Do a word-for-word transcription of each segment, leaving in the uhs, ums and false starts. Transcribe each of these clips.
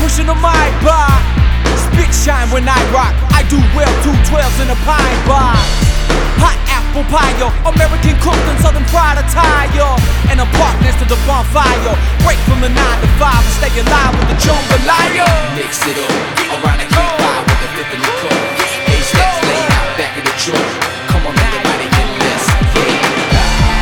pushing the mic bar. Spit shine when I rock. I do well, two twelves in a pine bar. Hot apple pie, yo, American cooked and southern fried attire. And I'm parked next to the bonfire. Break from the nine to five and stay alive with the jambalaya. Mix it up, around the key five with the fifth in the cup. A-stacks laid out back of the truck. Come on everybody, get this, yeah.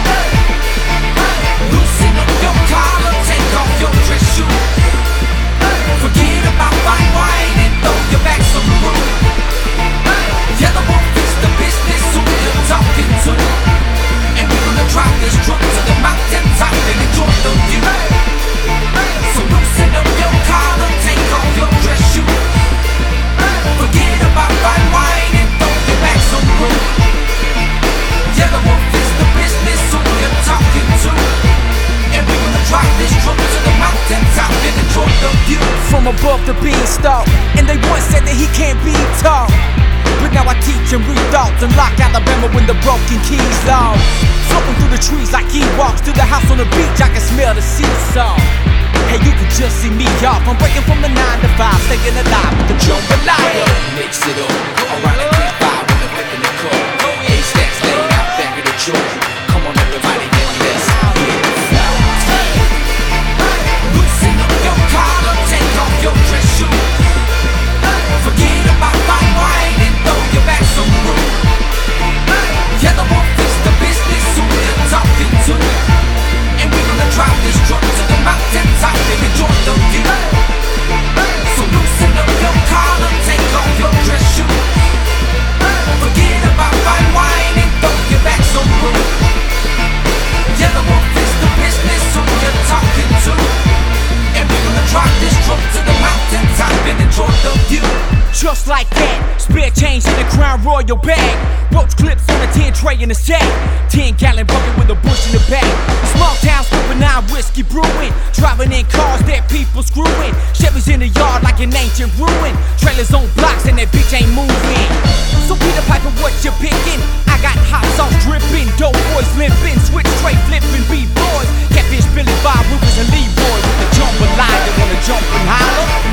Loosen up your collar, take off your dress shoe. Forget about fine wine and throw your back some room. Yellow won't fix the business, who you're talking to. And we're gonna drive this truck to the mountain top and enjoy the view. So loosen up your collar, take off your dress shoe. Forget about fine wine and throw your back some room. Yellow won't fix the business, who you're talking to. And we're gonna drive this truck to the mountain top and enjoy the view. From above the beanstalk, and they once said that he can't be taught. But now I teach and read thoughts and lock Alabama when the broken keys off. Floating through the trees like he walks to the house on the beach, I can smell the seesaw. Hey, you can just see me off. I'm breaking from the nine to five, staying alive with the jambalaya. Mix it up, around the key five with the fifth in the cup. A-stacks laid out back of the truck. Come on everybody, get this, yeah. Loosen up your collar, take off your dress shoe. Forget about fine wine and throw your back some room. Yellow won't fix the business, who you're talking to. And we're gonna drive this truck to the mountain top and enjoy the view. So loosen up your collar, take off your dress shoe. Forget about fine wine and throw your back some room. Yellow won't fix the business, who you're talking to. And we're gonna drive this truck to the mountain top and enjoy the view. Just like that, spare change in the Crown Royal bag. Roach clips on a tin tray in the sack. Ten gallon bucket with a bush in the back. Small town scooping nine whiskey brewing. Driving in cars that people screwing. Chevys in the yard like an ancient ruin. Trailers on blocks and that bitch ain't moving. So Peter Piper, what you picking? I got hot sauce dripping, dope boys limping, switch straight flipping, B-boys. Catfish Billy Bob, Rufus and Leroy with the jambalaya. Wanna jump and holler?